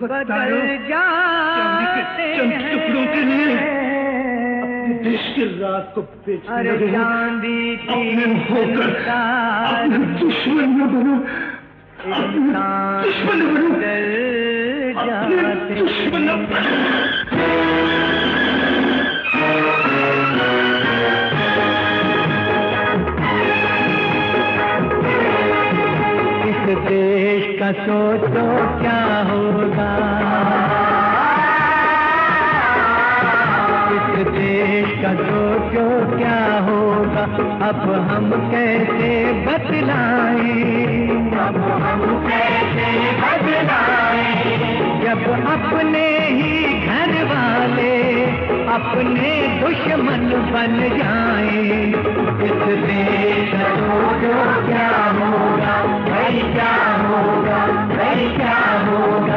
बदल जाते चंद टुकड़ों के लिए अपने देश की रात को बेचने लगे हो। अपने होकर अपने दुश्मन न बनो, दुश्मन न बनो, अपने दुश्मन न बनो। देश का सोचो क्या होगा, इस देश का सोचो क्या होगा, अब हम कैसे बदलाएं, अब हम कैसे बदलाएं, जब अपने ही घर वाले अपने दुश्मन बन जाएं। इस देश का सोचो क्या होगा, भाई क्या होगा, भाई क्या होगा।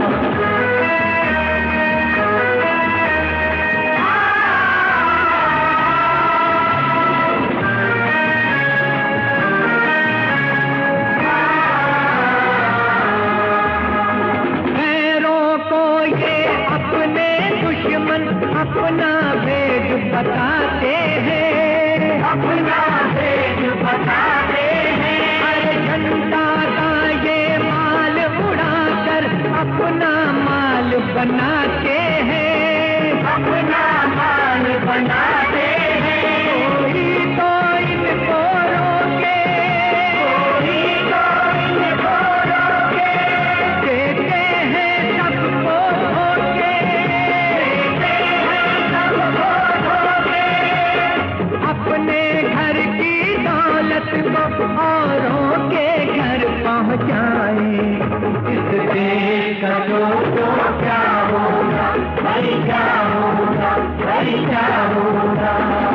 गैरों को ये अपने दुश्मन अपना भेद बताते हैं, अपना भेद बताते हैं। हर झंडा का ये माल उड़ाकर अपना माल बनाते हैं, अपना माल बनाते हैं। कोई तो इनको रोके, कोई तो इनको रोके, देते हैं सबको धोखे, देते हैं सबको धोखे। अपने घर की दौलत को औरों के घर पहुँचाए। इस देश का सोचो क्या होगा, भाई क्या होगा, भाई क्या होगा।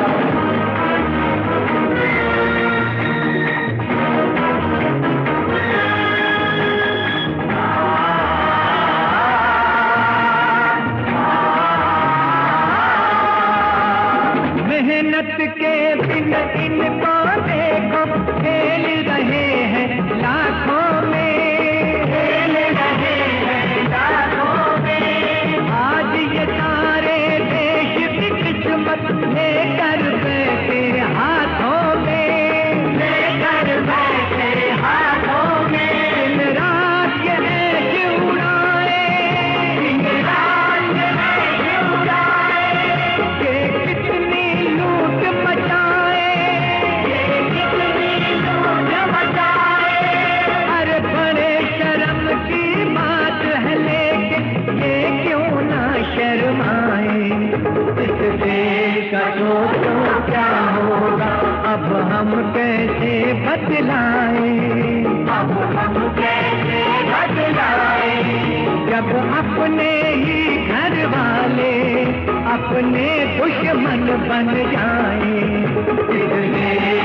मेहनत के बिन इनको देखो खेल रहे हैं लाखों में, खेल रहे हैं लाखों में। आज ये सारे देश की किस्मत लेकर बैठे हाथों में, लेकर बैठे हाथों में। दिन रात ये ऐश उड़ाए, दिन रात ये ऐश उड़ाए, ये कितनी लूट मचाए, ये कितनी लूट मचाए। अरे बड़े शर्म की बात है लेकिन ये क्यों ना शर्माए। इस देश का सोचो क्या होगा, अब हम कैसे बदलाए, अब हम कैसे बदलाए, जब अपने ही घर वाले अपने दुश्मन बन जाएं।